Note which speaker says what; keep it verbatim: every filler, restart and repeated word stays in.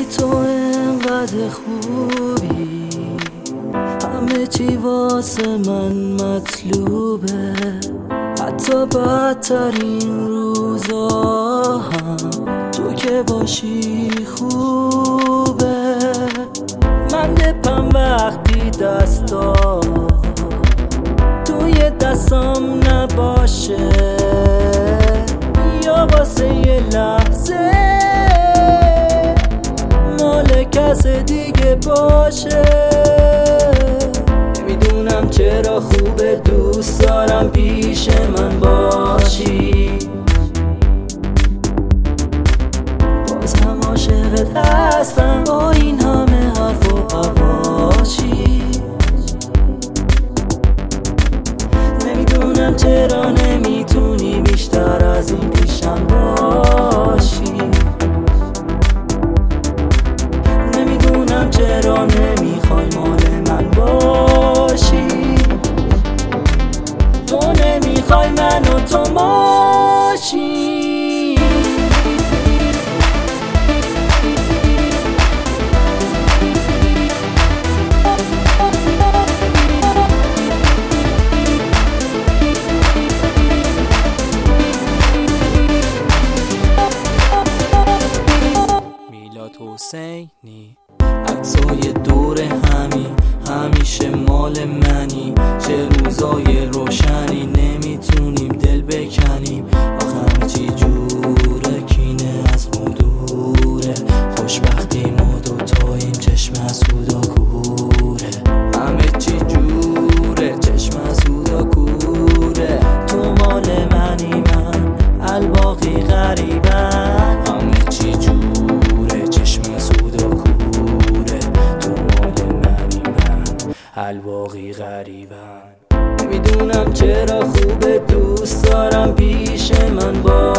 Speaker 1: بی تو انقدر خوبی، همه چی واسه من مطلوبه، حتی بدترین روزا هم تو که باشی خوبه. من دپم وقتی دستا توی دستام نباشه، یا واسه یه لحظه مال کس دیگه باشه. نمیدونم چرا خوبه، دوست دارم پیش من باشی، باز هم عاشقت هستم با این همه حرف و حواشی. نمیدونم چرا نمیتونی بیشتر از این پیشم باشی، نمیدونم چرا نمیخوای مال من باشی. تو نمیخوای من و تو باشی. حسینی عکسای دور همی همیشه مال منی، چه روزای روشنی نمیتونیم دل بکنیم. آخه همه چی جوره، کینه از ما دوره، خوشبختی ما دوتا این چشم حسودا کوره. همه چی جوره، چشم حسودا کوره. تو مال منی، من الباقی غریبم. همه چی جوره، الباقی غریبن. نمیدونم چرا خوبه، دوست دارم پیش من با